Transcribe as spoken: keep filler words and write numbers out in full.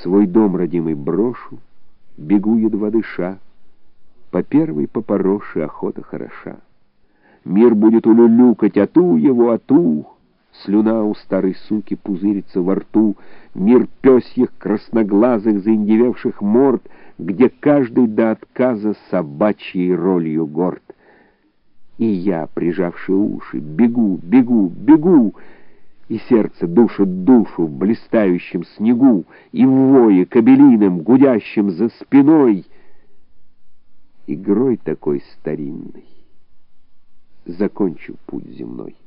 Свой дом родимый брошу, бегу, едва дыша, по первой попороши охота хороша. Мир будет улюлюкать, ату его, ату. Слюна у старой суки пузырится во рту. Мир пёсьих, красноглазых, заиндевевших морд, где каждый до отказа собачьей ролью горд. И я, прижавши уши, бегу, бегу, бегу, и сердце душит душу в блистающем снегу, и в вое кобелиным, гудящим за спиной, игрой такой старинной закончу путь земной.